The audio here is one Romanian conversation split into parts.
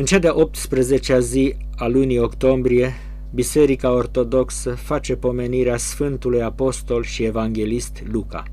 În cea de-a 18-a zi a lunii octombrie, Biserica Ortodoxă face pomenirea Sfântului Apostol și Evanghelist Luca.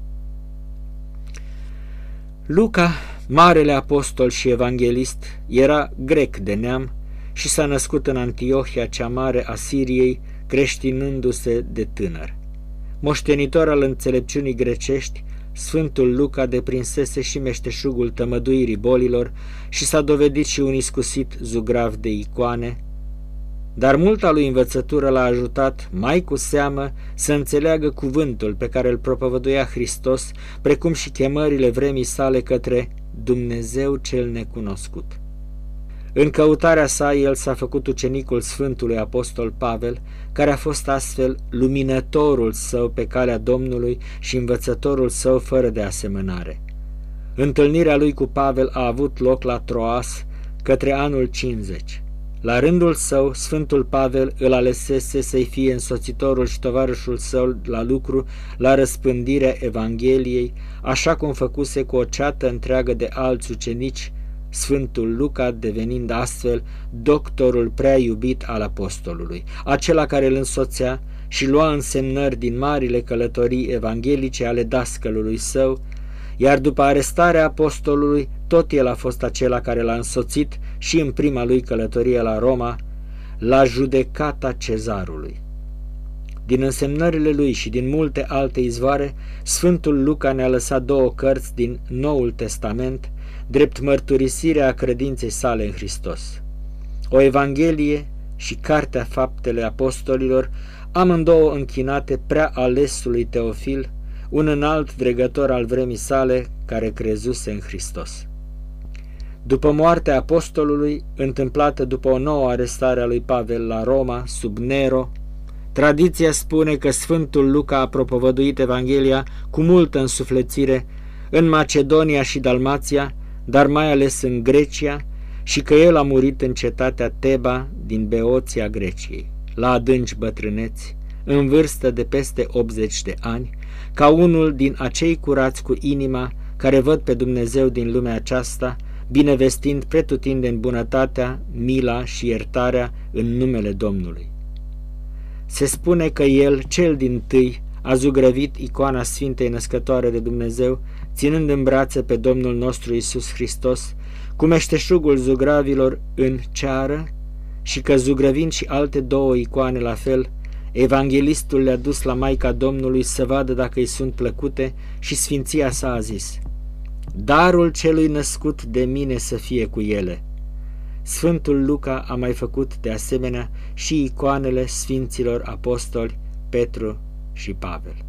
Luca, marele apostol și evanghelist, era grec de neam și s-a născut în Antiohia cea mare a Siriei, creștinându-se de tânăr. Moștenitor al înțelepciunii grecești, Sfântul Luca deprinsese și meșteșugul tămăduirii bolilor și s-a dovedit și un iscusit zugrav de icoane, dar multa lui învățătură l-a ajutat mai cu seamă să înțeleagă cuvântul pe care îl propovăduia Hristos, precum și chemările vremii sale către Dumnezeu cel necunoscut. În căutarea sa, el s-a făcut ucenicul Sfântului Apostol Pavel, care a fost astfel luminătorul său pe calea Domnului și învățătorul său fără de asemănare. Întâlnirea lui cu Pavel a avut loc la Troas către anul 50. La rândul său, Sfântul Pavel îl alesese să-i fie însoțitorul și tovarășul său la lucru, la răspândirea Evangheliei, așa cum făcuse cu o ceată întreagă de alți ucenici, Sfântul Luca devenind astfel doctorul prea iubit al apostolului, acela care îl însoțea și lua însemnări din marile călătorii evanghelice ale dascălului său, iar după arestarea apostolului, tot el a fost acela care l-a însoțit și în prima lui călătorie la Roma, la judecata cezarului. Din însemnările lui și din multe alte izvoare, Sfântul Luca ne-a lăsat două cărți din Noul Testament, drept mărturisirea credinței sale în Hristos. O Evanghelie și Cartea Faptele Apostolilor, amândouă închinate prea alesului Teofil, un înalt dregător al vremii sale care crezuse în Hristos. După moartea apostolului, întâmplată după o nouă arestare a lui Pavel la Roma, sub Nero, tradiția spune că Sfântul Luca a propovăduit Evanghelia cu multă însuflețire în Macedonia și Dalmația, dar mai ales în Grecia, și că el a murit în cetatea Teba din Beoția Greciei, la adânci bătrâneți, în vârstă de peste 80 de ani, ca unul din acei curați cu inima care văd pe Dumnezeu din lumea aceasta, binevestind pretutindeni bunătatea, mila și iertarea în numele Domnului. Se spune că el, cel dintâi, a zugrăvit icoana Sfintei Născătoare de Dumnezeu, ținând în brațe pe Domnul nostru Iisus Hristos, cu meșteșugul zugravilor în ceară, și că zugrăvind și alte două icoane la fel, evanghelistul le-a dus la Maica Domnului să vadă dacă îi sunt plăcute și sfinția sa a zis: darul celui născut de mine să fie cu ele. Sfântul Luca a mai făcut de asemenea și icoanele sfinților apostoli Petru și Pavel.